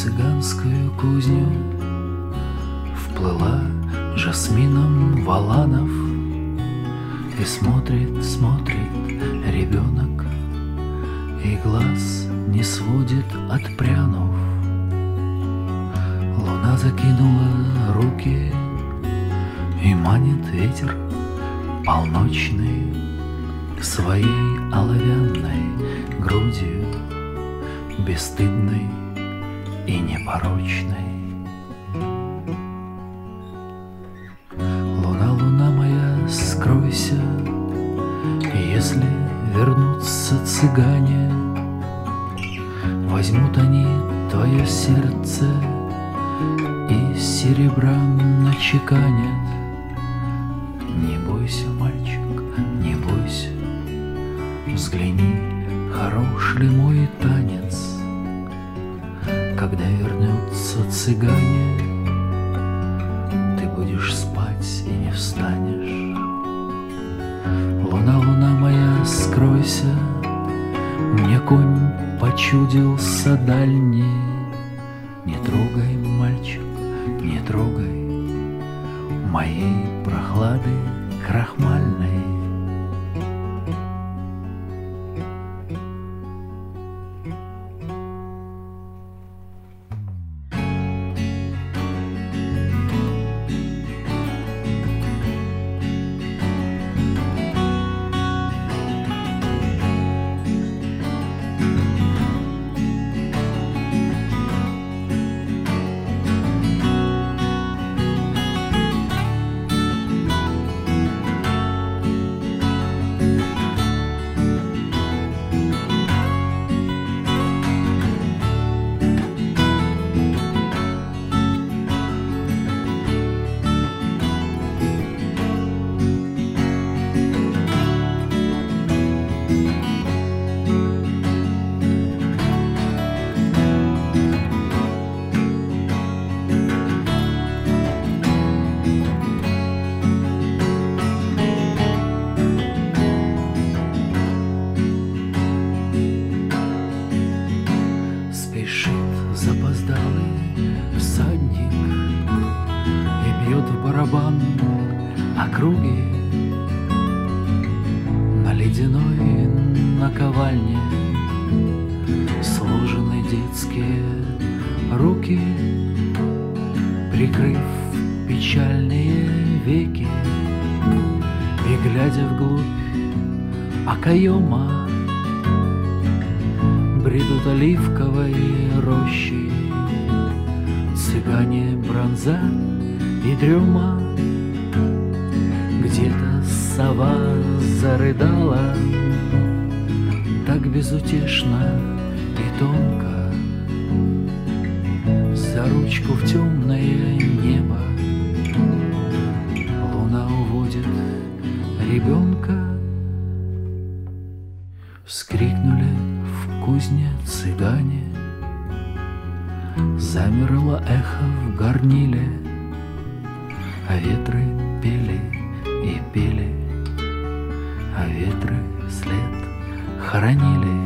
цыганскую кузню вплыла жасмином Валанов, и смотрит, смотрит ребенок, и глаз не сводит, отпрянув. Луна закинула руки, и манит ветер полночный своей оловянной грудью, бесстыдной и непорочной. Луна, луна моя, скройся, если вернутся цыгане, возьмут они твое сердце и серебром начеканят. Не бойся, мальчик, не бойся, взгляни, хорош ли мой танец. Когда вернутся цыгане, ты будешь спать и не встанешь. Луна, луна моя, скройся, мне конь почудился дальний. Не трогай, мальчик, не трогай моей прохлады крахмальной. Всадник и бьет в барабан округи на ледяной наковальне. Сложены детские руки, прикрыв печальные веки, и глядя вглубь окоема бредут оливковой рощи. Цыгане, бронза и дрема, где-то сова зарыдала так безутешно и тонко. За ручку в темное небо луна уводит ребенка. Вскрикнули в кузне цыгане, замерло эхо в горниле, а ветры пели и пели, а ветры след хоронили.